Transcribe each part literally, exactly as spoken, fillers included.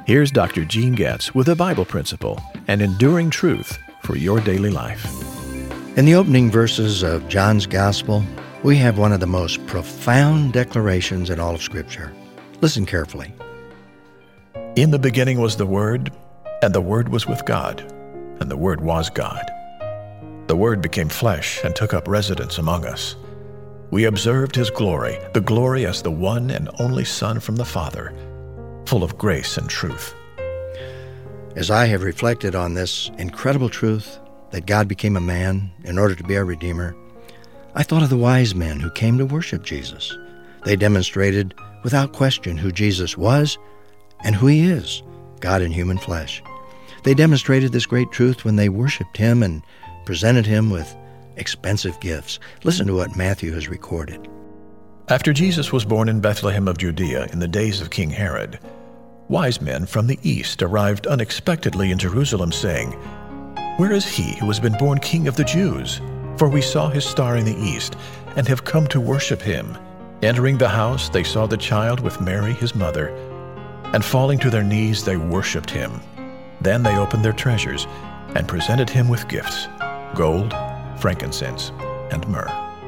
Here's Doctor Gene Getz with a Bible principle and enduring truth for your daily life. In the opening verses of John's Gospel, we have one of the most profound declarations in all of Scripture. Listen carefully. In the beginning was the Word, and the Word was with God, and the Word was God. The Word became flesh and took up residence among us. We observed His glory, the glory as the one and only Son from the Father, full of grace and truth. As I have reflected on this incredible truth that God became a man in order to be our Redeemer, I thought of the wise men who came to worship Jesus. They demonstrated without question who Jesus was and who He is, God in human flesh. They demonstrated this great truth when they worshiped Him and presented Him with expensive gifts. Listen to what Matthew has recorded. After Jesus was born in Bethlehem of Judea in the days of King Herod, wise men from the east arrived unexpectedly in Jerusalem, saying, "Where is He who has been born King of the Jews? For we saw His star in the east and have come to worship Him." Entering the house, they saw the child with Mary, His mother, and falling to their knees, they worshipped Him. Then they opened their treasures and presented Him with gifts, gold, frankincense, and myrrh.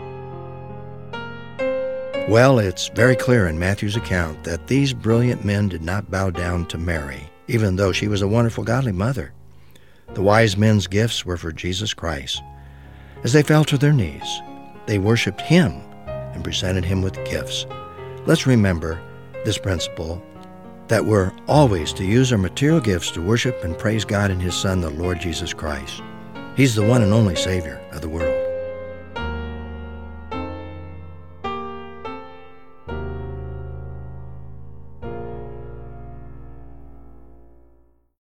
Well, it's very clear in Matthew's account that these brilliant men did not bow down to Mary, even though she was a wonderful godly mother. The wise men's gifts were for Jesus Christ. As they fell to their knees, they worshiped Him and presented Him with gifts. Let's remember this principle, that we're always to use our material gifts to worship and praise God in His Son, the Lord Jesus Christ. He's the one and only Savior of the world.